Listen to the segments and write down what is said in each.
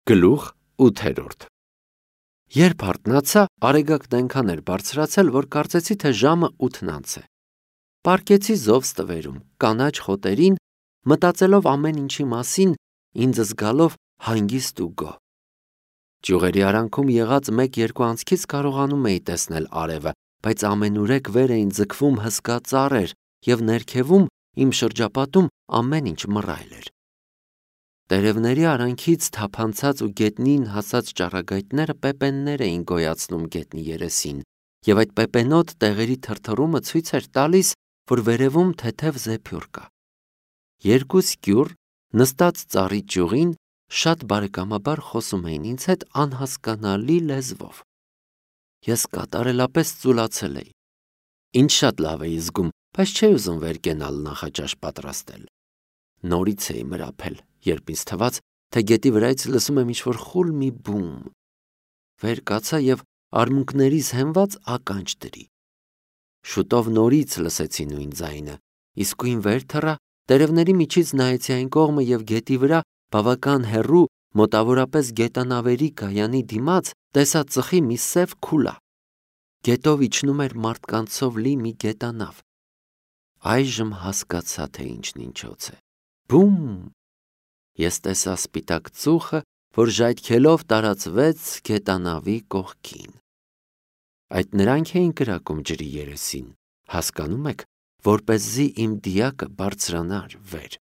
Գլուխ 8. Երբ հարթնացա, արեգակն այնքան էր բարձրացել, որ կարծեցի, թե ժամը 8-ն անց է։ Պառկեցի զով ստվերում, կանաչ խոտերին, մտածելով ամեն ինչի մասին, ինձ զգալով հանգիստ ու գոհ։ Ճյուղերի արանքում եղած 1-2 անցքից կարողանում էի տեսնել արևը, բայց ամենուրեք վեր էին ձգվում հսկա ծառեր, և ներքևում իմ շրջապատում ամեն ինչ մռայլ էր։ Տերևների արանքից թափանցած ու գետնին հասած ճառագայթները պեպեններ էին գոյացնում գետնի երեսին, և այդ պեպենոտ տեղերի թրթռումը ցույց էր տալիս, որ վերևում թեթև զեփյուռ կա։ Երկու սկյուռ, նստած ծառի ճյուղին, շատ բարեկամաբար խոսում էին ինձ հետ անհասկանալի լեզվով։ Ես կատարելապես ծուլացել էի։ Ինձ շատ լավ էի զգում, բայց չէի ուզում վեր կենալ նախաճաշ պատրաստել։ Նորից էի մրափել, երբ ինձ թվաց, թե գետի վրայից լսում եմ ինչ-որ խուլ մի բում։ Վեր կացա և արմունկներիս հենված ականջ դրի։ Շուտով նորից լսեցի նույն ձայնը, իսկույն վեր թռա, տերևների միջից նայեցի այն կողմը և գետի վրա, բավական հեռու, մոտավորապես գետանավերի կայանի դիմաց, տեսա ծխի մի սև քուլա։ Գետով իջնում էր մարդկանցով լի մի գետանավ։ Այժմ հասկացա, թե ինչն ինչոց է։ Բում! Ես տեսա սպիտակ ծուխը, որ ժայթքելով տարածվեց գետանավի կողքին։ Այդ նրանք էին կրակում ջրի երեսին, հասկանում եք, որպեսզի իմ դիակը բարձրանար վեր։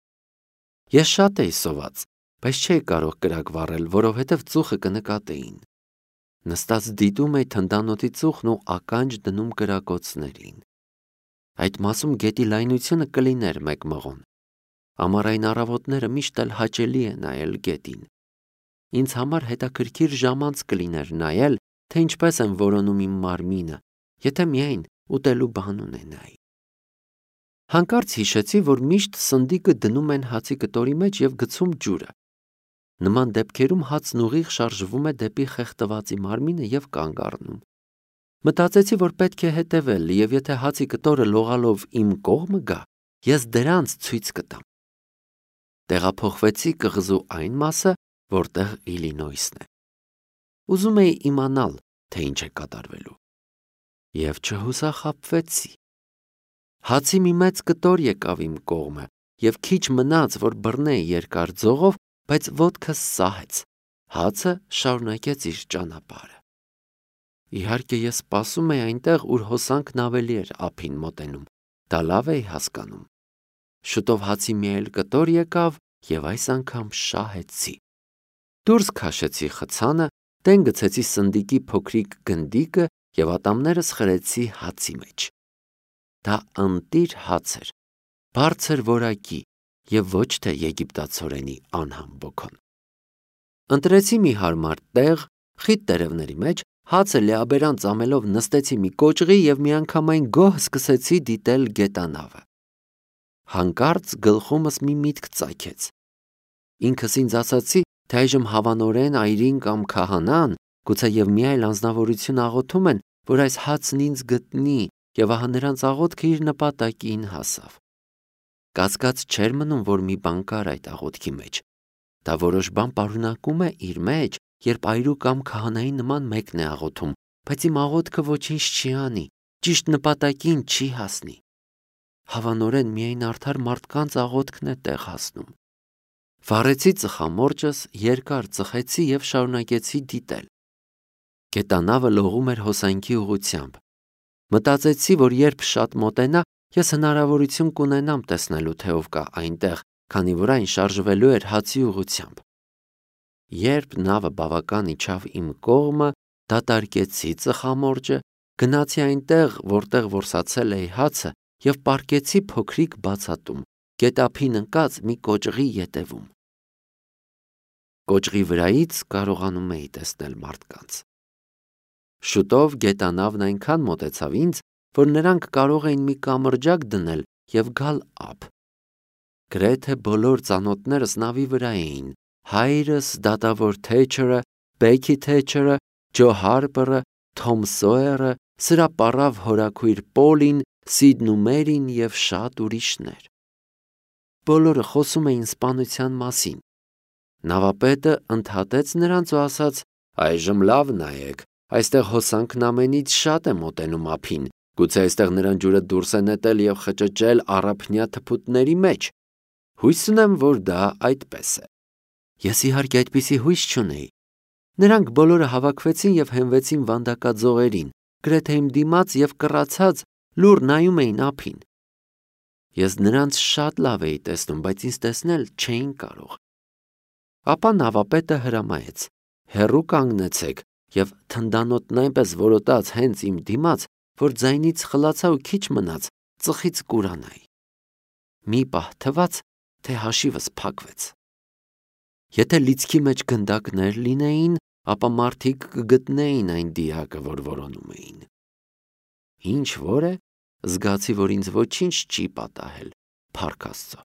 Ես շատ էի սոված, բայց չէի կարող կրակ վառել, որովհետև ծուխը կնկատեին։ Նստած դիտում էի թնդանոթի ծուխն ու ականջ դնում կրակոցներին։ Այդ մասում գետի լայնությունը կլիներ 1 մղոն։ Ամառային առավոտները միշտ էլ հաճելի է նայել գետին։ Ինձ համար հետաքրքիր ժամանց կլիներ նայել, թե ինչպես եմ որոնում իմ մարմինը, եթե միայն ուտելու բան ունենայի։ Հանկարծ հիշեցի, որ միշտ սնդիկը դնում են հացի կտորի մեջ և գցում ջուրը։ Նման դեպքերում հացն ուղիղ շարժվում է դեպի խեղդվածի մարմինը և կանգ առնում։ Մտածեցի, որ պետք է հետևել, և եթե հացի կտորը լողալով իմ կողմը գա, ես դրանց ցույց կտամ։ Տեղափոխվեցի կղզու այն մասը, որտեղ Իլինոյսն է։ Ուզում էի իմանալ, թե ինչ է կատարվելու։ Եվ չհուսախաբվեցի։ Հացի մի մեծ կտոր եկավ իմ կողմը, և քիչ մնաց, որ բռնեի երկար ձողով, բայց ոտքս սահեց։ Հացը շարունակեց իր ճանապարհը։ Իհարկե, ես սպասում էի այնտեղ, ուր հոսանքն ավելի էր ափին մոտենում։ Դա լավ էի հասկանում։ Շուտով հացի մի այլ կտոր եկավ, և այս անգամ շահեցի։ Դուրս քաշեցի խցանը, տեն գցեցի սնդիկի փոքրիկ գնդիկը և ատամներս խրեցի հացի մեջ։ Դա ընտիր հաց էր, բարձր որակի և ոչ թե եգիպտացորենի անհամբոքոն։ Ընտրեցի մի հարմար տեղ, խիտ տերևների մեջ, հացը լիաբերան ծամելով նստեցի մի կոճղի և միանգամայն գոհ սկսեցի դիտել գետանավը։ Հանկարծ գլխումս մի միտք ծագեց։ Ինքս ինձ ասացի, թե այժմ հավանորեն այրին կամ քահանան, գուցեև մի այլ անձնավորություն աղոթում են, որ այս հացն ինձ գտնի, և ահա նրանց աղոթքը իր նպատակին հասավ։ Կասկած չէր մնում, որ մի բան կար այդ աղոթքի մեջ։ Դա որոշ բան պարունակում է իր մեջ, երբ այրու կամ քահանայի նման մեկն է աղոթում, բայց իմ աղոթքը ոչինչ չի անի, ճիշտ նպատակին չի հասնի։ Հավանորեն միայն արդար մարդկանց աղոթքն է տեղ հասնում։ Վառեցի ծխամորճս, երկար ծխեցի և շարունակեցի դիտել։ Գետանավը լողում էր հոսանքի ուղղությամբ։ Մտածեցի, որ երբ շատ մոտենա, ես հնարավորություն կունենամ տեսնելու, թե ով կա այնտեղ, քանի որ այն շարժվելու էր հացի ուղղությամբ։ Երբ նավը բավական իջավ իմ կողմը, դատարկեցի ծխամորճը, գնացի այնտեղ, որտեղ որսացել էի հացը, և պառկեցի փոքրիկ բացատում, գետափին ընկած մի կոճղի ետևում։ Կոճղի վրայից կարողանում էի տեսնել մարդկանց։ Շուտով գետանավն այնքան մոտեցավ ինձ, որ նրանք կարող էին մի կամրջակ դնել և գալ ափ։ Գրեթե բոլոր ծանոթներս նավի վրա էին. հայրս, դատավոր Թեչերը, Բեքի Թեչերը, Ջո Հարպերը, Թոմ Սոերը, սրա պառավ հորաքույր Պոլին, Սիդն ու Մերին և շատ ուրիշներ։ Բոլորը խոսում էին սպանության մասին։ Նավապետը ընդհատեց նրանց ու ասաց. «Այժմ լավ նայեք, այստեղ հոսանքն ամենից շատ է մոտենում ափին, գուցե այստեղ նրան ջուրը դուրս է նետել և խճճել առափնյա թփուտների մեջ։ Հույս ունեմ, որ դա այդպես է»։ Ես իհարկե այդպիսի հույս չունեի։ Նրանք բոլորը հավաքվեցին և հենվեցին վանդակաձողերին, գրեթե իմ դիմաց և կռացած լուռ նայում էին ափին։ Ես նրանց շատ լավ էի տեսնում, բայց ինձ տեսնել չէին կարող։ Ապա նավապետը հրամայեց. «Հեռու կանգնեցեք», և թնդանոթն այնպես որոտաց հենց իմ դիմաց, որ ձայնից խլացա ու քիչ մնաց ծխից կուրանայի։ Մի պահ թվաց, թե հաշիվս փակվեց։ Եթե լիցքի մեջ գնդակներ լինեին, ապա մարդիկ կգտնեին այն դիակը, որ որոնում էին։ Ինչ որ է, զգացի, որ ինձ ոչինչ չի պատահել, փառք Աստծո։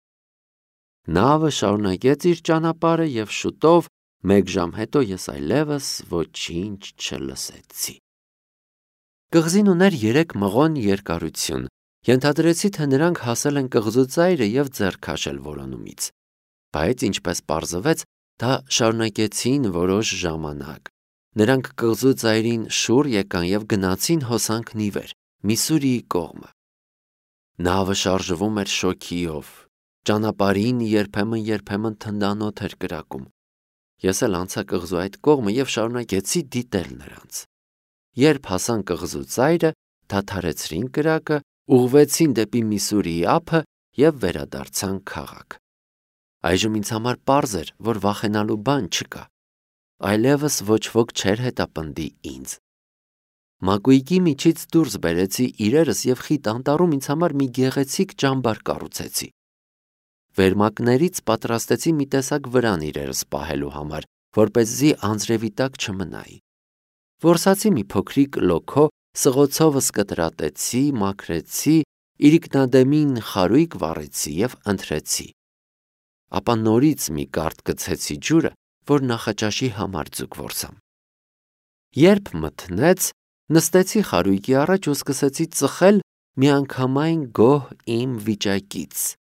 Նավը շարունակեց իր ճանապարհը և շուտով, մեկ ժամ հետո ես այլևս ոչինչ չլսեցի։ Կղզին ուներ 3 մղոն երկարություն։ Ենթադրեցի, թե նրանք հասել են կղզու ծայրը և ձեռ քաշել որոնումից։ Բայց ինչպես պարզվեց, դա շարունակեցին որոշ ժամանակ։ Նրանք կղզու ծայրին շուռ եկան և գնացին հոսանքն ի վեր, Միսսուրիի կողմը։ Նավը շարժվում էր շոգիով։ Ճանապարհին երբեմն թնդանոթ էր կրակում։ Ես էլ անցա կղզու այդ կողմը և շարունակեցի դիտել նրանց։ Երբ հասան կղզու ծայրը, դադարեցրին կրակը, ուղղվեցին դեպի Միսսուրիի ափը և վերադարձան քաղաք։ Այժմ ինձ համար պարզ էր, որ վախենալու բան չկա։ Այլևս ոչ ոք չէր հետապնդի ինձ։ Մակույկի միջից դուրս բերեցի իրերս և խիտ անտառում ինձ համար մի գեղեցիկ ճամբար կառուցեցի։ Վերմակներից պատրաստեցի մի տեսակ վրան իրերս պահելու համար, որպեսզի անձրևի տակ չմնայի։ Որսացի մի փոքրիկ լոքո, սղոցովս կտրատեցի, մաքրեցի, իրիկնադեմին խարույկ վառեցի և ընթրեցի։ Ապա նորից մի կարթ գցեցի ջուրը, որ նախաճաշի համար ձուկ որսամ։ Երբ մթնեց, նստեցի խարույկի առաջ ու սկսեցի ծխել միանգամայն գոհ իմ վիճակից։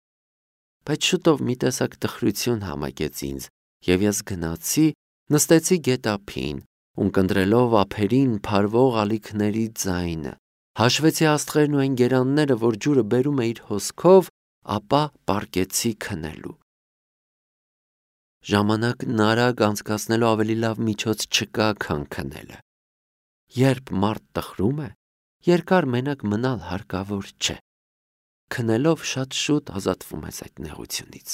Բայց շուտով մի տեսակ տխրություն համակեց ինձ, և ես գնացի, նստեցի գետափին, ունկնդրելով ափերին փարվող ալիքների ձայնը, հաշվեցի աստղերն ու այն գերանները, որ ջուրը բերում է իր հոսքով, ապա պառկեցի քնելու։ Ժամանակն արագ անցկացնելու ավելի լավ միջոց չկա, քան քնելը։ Երբ մարդ տխրում է, երկար մենակ մնալ հարկավոր չէ։ Քնելով շատ շուտ ազատվում ես այդ նեղությունից։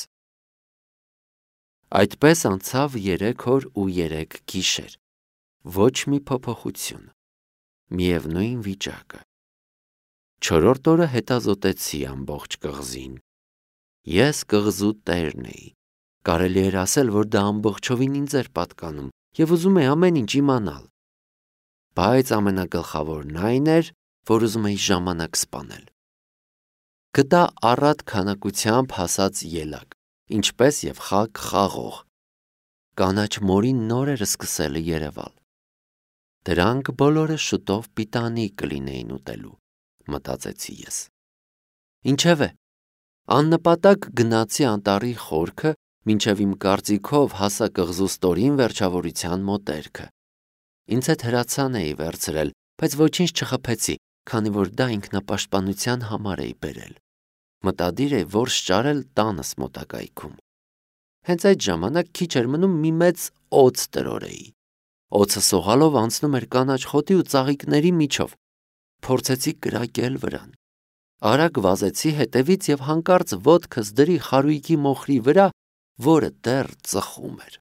Այդպես անցավ 3 օր ու 3 գիշեր։ Ոչ մի փոփոխություն։ Միևնույն վիճակը։ 4-րդ օրը հետազոտեցի ամբողջ կղզին։ Ես կղզու տերն էի։ Կարելի էր ասել, որ դա ամբողջովին ինձ էր պատկանում և ուզում էի ամեն ինչ իմանալ։ Բայց ամենագլխավորն այն էր, որ ուզում էի ժամանակ սպանել։ Գտա առատ քանակությամբ հասած ելակ, ինչպես և խակ խաղող։ Կանաչ մորին նորերը սկսել երևալ։ Դրանք բոլորը շուտով պիտանի կլինեին ուտելու, մտածեցի ես։ Ինչևէ, աննպատակ գնացի անտառի խորքը, մինչև իմ կարծիքով հասա կղզու ստորին վերջավորության մոտերքը։ Ինձ հետ հրացան էի վերցրել, բայց ոչինչ չխփեցի, քանի որ դա ինքնապաշտպանության համար էի բերել։ Մտադիր էի որս ճարել տանս մոտակայքում։ Հենց այդ ժամանակ քիչ էր մնում մի մեծ օձ տրորեի։ Օձը սողալով անցնում էր կանաչ խոտի ու ծաղիկների միջով։ Փորձեցի կրակել վրան։ Արագ վազեցի հետևից և հանկարծ ոտքս դրի խարույկի մոխրի վրա, որը դեռ ծխում էր։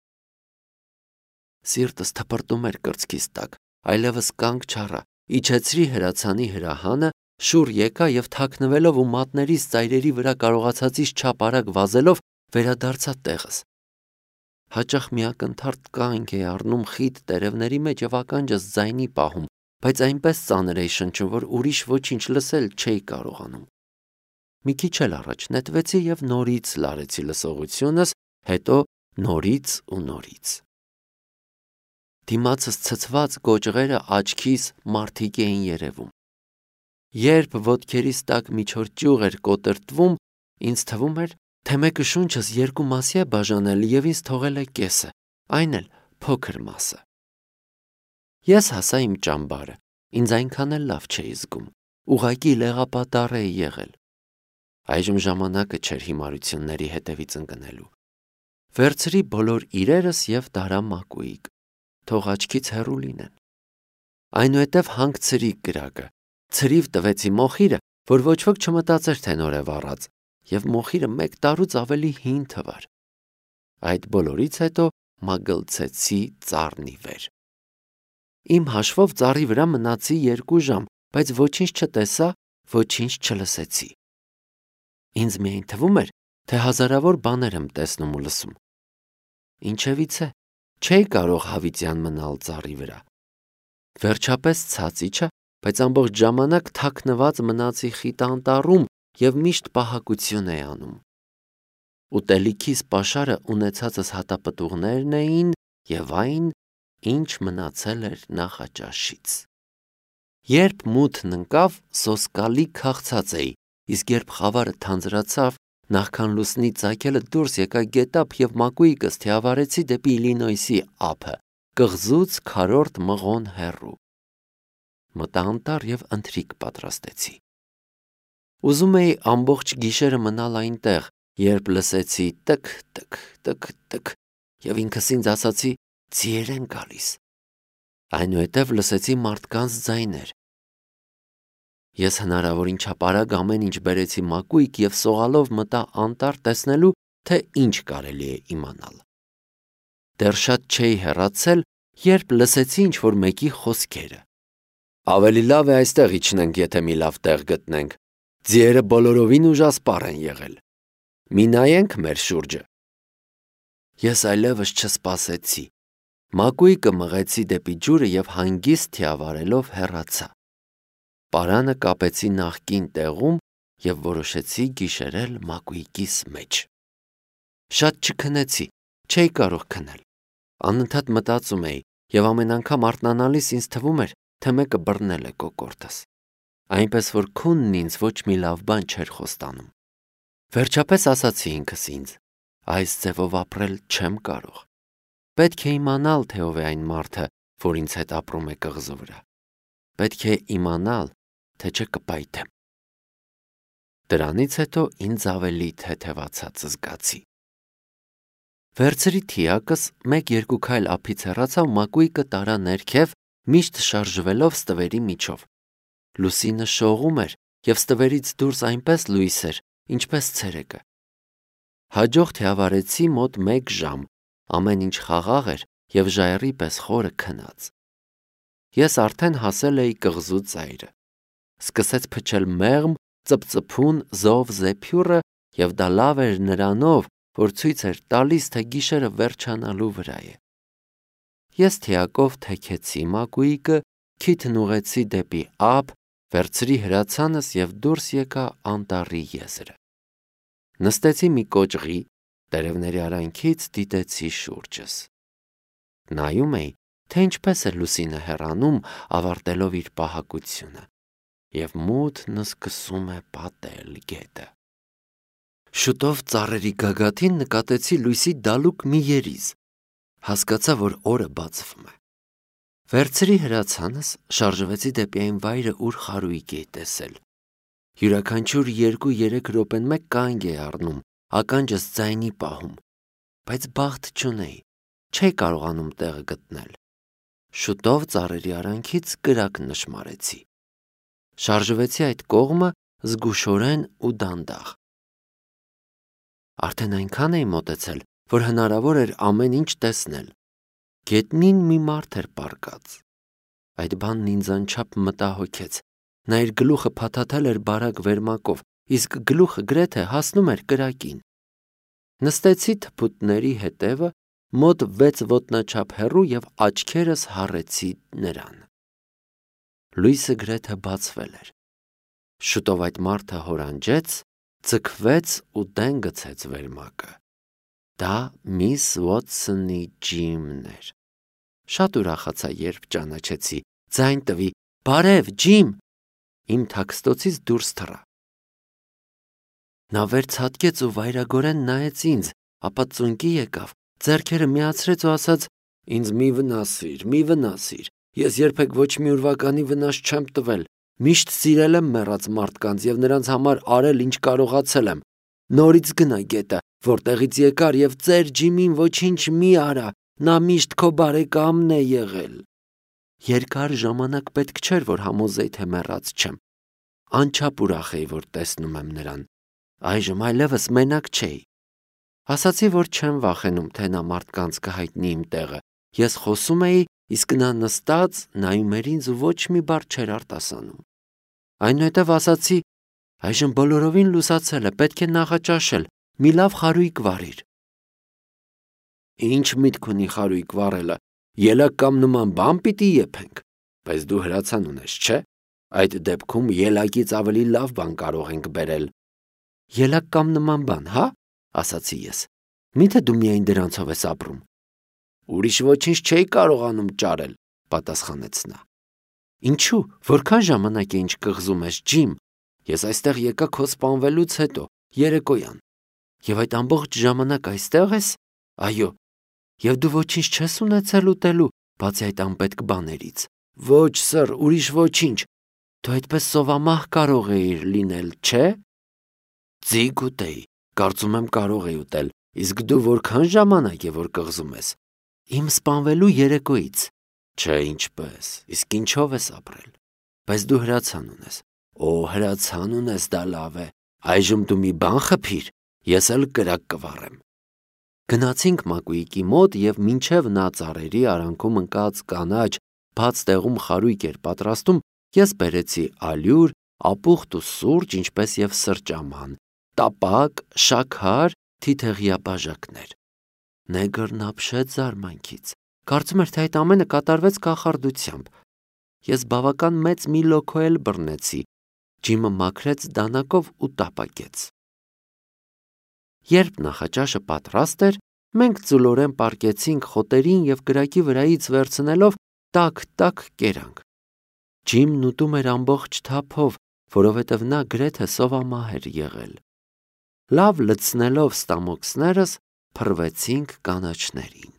Սիրտս թպրտում էր կրծքիս տակ, այլևս կանգ չառա, իջեցրի հրացանի հրահանը, շուռ եկա և թաքնվելով ու մատներիս ծայրերի վրա կարողացածից չափ արագ վազելով վերադարձա տեղս։ Հաճախ մի ակնթարթ կանգ էի առնում խիտ տերևների մեջ և ականջս ձայնի պահում, բայց այնպես ծանր էի շնչում, որ ուրիշ ոչինչ լսել չէի կարողանում։ Մի քիչ էլ առաջ նետվեցի և նորից լարեցի լսողությունս, հետո նորից ու նորից։ Դիմացս ցցված կոճղերը աչքիս մարդիկ էին երևում։ Երբ ոտքերիս տակ մի չոր ճյուղ էր կոտրտվում, ինձ թվում էր, թե մեկը շունչս երկու մասի է բաժանել և ինձ թողել է կեսը, այն էլ փոքր մասը։ Ես հասա իմ ճամբարը, ինձ այնքան էլ լավ չէի զգում, ուղղակի լեղապատառ էի եղել։ Այժմ ժամանակը չէր հիմարությունների հետևից ընկնելու։ Վերցրի բոլոր իրերս և տարա մակույիկ, թող աչքից հեռու լինեն։ Այնուհետև հանգցրի կրակը, ցրիվ տվեցի մոխիրը, որ ոչ ոք չմտածեր, թե նոր է վառած, և մոխիրը 1 տարուց ավելի հին թվար։ Այդ բոլորից հետո մագլցեցի ծառն ի վեր։ Իմ հաշվով ծառի վրա մնացի 2 ժամ, բայց ոչինչ չտեսա, ոչինչ չլսեցի։ Ինձ միայն թվում էր, թե հազարավոր բաներ եմ տեսնում ու լսում։ Ինչևիցե, չէի կարող հավիտյան մնալ ծառի վրա։ Վերջապես ցած իջա, բայց ամբողջ ժամանակ թաքնված մնացի խիտ անտառում և միշտ պահակություն էի անում։ Ուտելիքիս պաշարը ունեցածս հատապտուղներն էին և այն, ինչ մնացել էր նախաճաշից։ Երբ մութն ընկավ, սոսկալի քաղցած էի, իսկ երբ խավարը թանձրացավ, նախքան լուսնի ծագելը դուրս եկա գետափ և մակույկս թիավարեցի դեպի Իլինոյսի ափը, կղզուց քառորդ մղոն հեռու։ Մտա անտառ և ընթրիք պատրաստեցի։ Ուզում էի ամբողջ գիշերը մնալ այնտեղ, երբ լսեցի տք, տք, տք, տք, և ինքս ինձ ասացի. «Ձիեր են գալիս»։ Այնուհետև լսեցի մարդկանց ձայներ։ Ես հնարավորին չափ արագ ամեն ինչ բերեցի մակույկ և սողալով մտա անտառ տեսնելու, թե ինչ կարելի է իմանալ։ Դեռ շատ չէի հեռացել, երբ լսեցի ինչ-որ մեկի խոսքերը. «Ավելի լավ է այստեղ իջնենք, եթե մի լավ տեղ գտնենք։ Ձիերը բոլորովին ուժասպառ են եղել։ Մի նայենք մեր շուրջը»։ Ես այլևս չսպասեցի։ Մակույկը մղեցի դեպի ջուրը և հանգիստ թիավարելով հեռացա։ Պարանը կապեցի նախկին տեղում և որոշեցի գիշերել մակույկիս մեջ։ Շատ չքնեցի, չէի կարող քնել։ Անընդհատ մտածում էի և ամեն անգամ արթնանալիս ինձ թվում էր, թե մեկը բռնել է կոկորդս, այնպես որ քունն ինձ ոչ մի լավ բան չէր խոստանում։ Վերջապես ասացի ինքս ինձ. այս ձևով ապրել չեմ կարող։ Պետք է իմանալ, թե ով է այն մարդը, որ ինձ հետ ապրում է կղզու վրա։ Պետք է իմանալ, թե չէ կպայթեմ։ Դրանից հետո ինձ ավելի թեթևացած զգացի։ Վերցրի թիակս, 1-2 քայլ ափից հեռացա ու մակույկը տարա ներքև, միշտ շարժվելով ստվերի միջով։ Լուսինը շողում էր և ստվերից դուրս այնպես լույս էր, ինչպես ցերեկը։ Հաջող թիավարեցի մոտ 1 ժամ, ամեն ինչ խաղաղ էր և ժայռի պես խորը քնած։ Ես արդեն հասել էի կղզու ծայրը։ Սկսեց փչել մեղմ, ծպծփուն զով զեփյուռը և դա լավ էր նրանով, որ ցույց էր տալիս, թե գիշերը վերջանալու վրա է։ Ես թիակով թեքեցի մակույկը, քիթն ուղղեցի դեպի ափ, վերցրի հրացանս և դուրս եկա անտառի եզրը։ Նստեցի մի կոճղի, տերևների արանքից դիտեցի շուրջս։ Նայում էի, թե ինչպես է լուսինը հեռանում, ավարտելով իր պահակությունը, և մութն սկսում է պատել գետը։ Շուտով ծառերի գագաթին նկատեցի լույսի դալուկ մի երիզ։ Հասկացա, որ օրը բացվում է։ Վերցրի հրացանս, շարժվեցի դեպի այն վայրը, ուր խարույկ էի տեսել։ Յուրաքանչյուր 2-3 րոպեն մեկ կանգ էի առնում, ականջս ձայնի պահում, բայց բախտ չունեի, չէի կարողանում տեղը գտնել։ Շուտով ծառերի արանքից կրակ նշմարեցի։ Շարժվեցի այդ կողմը զգուշորեն ու դանդաղ։ Արդեն այնքան էի մոտեցել, որ հնարավոր էր ամեն ինչ տեսնել։ Գետնին մի մարդ էր պառկած։ Այդ բանն ինձ անչափ մտահոգեց։ Նա իր գլուխը փաթաթել էր բարակ վերմակով, իսկ գլուխը գրեթե հասնում էր կրակին։ Նստեցի թփուտների հետևը, մոտ 6 ոտնաչափ հեռու և աչքերս հառեցի նրան։ Լույսը գրեթե բացվել էր։ Շուտով այդ մարդը հորանջեց, ձգվեց ու դեն գցեց վերմակը։ Դա միս Ուոթսոնի Ջիմն էր։ Շատ ուրախացա, երբ ճանաչեցի։ Ձայն տվի. «Բարև, Ջիմ»։ Իմ թաքստոցից դուրս թռա։ Նա վերցատկեց ու վայրագորեն նայեց ինձ, ապա ծունկի եկավ, ձեռքերը միացրեց ու ասաց. «Ինձ մի վնասիր, ես երբեք ոչ մի ուրվականի վնաս չեմ տվել, միշտ սիրել եմ մեռած մարդկանց և նրանց համար արել ինչ կարողացել եմ, նորից գնա գետը, որտեղից եկար և ծեր Ջիմին ոչինչ մի արա, նա միշտ քո բարեկամն է եղել»։ Երկար ժամանակ պետք չէր, որ համոզեի, թե մեռած չեմ, անչափ ուրախ էի, որ տեսնում եմ նրան, այժմ այլևս մենակ չէի։ Ասացի, որ չեմ վախենում, թե նա մարդկանց կհայտնի իմ տեղը, ես խոսում էի, իսկ նա նստած նայում էր ինձ ու ոչ մի բառ չէր արտասանում։ Այնուհետև ասացի. «Այժմ բոլորովին լուսացել է, պետք է նախաճաշել, մի լավ խարույկ վառիր»։ «Ինչ միտք ունի խարույկ վառելը, ելակ կամ նման բան պիտի եփենք, բայց դու հրացան ունես, չէ՞, այդ դեպքում ելակից ավելի լավ բան կարող ենք բերել»։ «Ելակ կամ նման բան, հա՞, ասացի ես, միթե դու միայն դրանցով ես ապրում»։ «Ուրիշ ոչինչ չէի կարողանում ճարել», պատասխանեց նա։ «Ինչու, որքան ժամանակ է ինչ կղզում ես, Ջիմ, ես այստեղ եկա քո սպանվելուց հետո, երեկոյան, և այդ ամբողջ ժամանակ այստեղ ես, այո, և դու ոչինչ չես ունեցել ուտելու, բացի այդ անպետք բաներից»։ «Ոչ, սըր, ուրիշ ոչինչ, դու այդպես սովամահ կարող էիր լինել, չէ»։ «Ձիգ ուտեի, կարծում եմ կարող էի ուտել, իսկ դու որքան ժամանակ է որ կղզում ես»։ «Իմ սպանվելու երեկոյից»։ «Չէ, ինչպես, իսկ ինչով ես ապրել»։ «Բայց դու հրացան ունես»։ «Օ, հրացան ունես, դա լավ է, այժմ դու մի բան խփիր, ես էլ կրակ կվառեմ»։ Գնացինք Մակուիկի մոտ և մինչև նա ծառերի արանքում ընկած կանաչ բաց տեղում խարույկ էր պատրաստում, ես բերեցի ալյուր, ապուխտ ու սուրճ, ինչպես և սրճաման, տապակ, շաքար, թիթեղյա բաժակներ։ Նեգրն ապշեց զարմանքից, կարծում էր, թե այդ ամենը կատարվեց կախարդությամբ։ Ես բավական մեծ մի լոքո էլ բռնեցի, Ջիմը մաքրեց դանակով ու տապակեց։ Երբ նախաճաշը պատրաստ էր, մենք ծուլորեն պառկեցինք խոտերին և կրակի վրայից վերցնելով տաք-տաք կերանք։ Ջիմն ուտում էր ամբողջ թափով, որովհետև նա գրեթե սովամահ էր եղել։ Լավ լցնելով ստամոքսներս, փռվեցինք կանաչներին։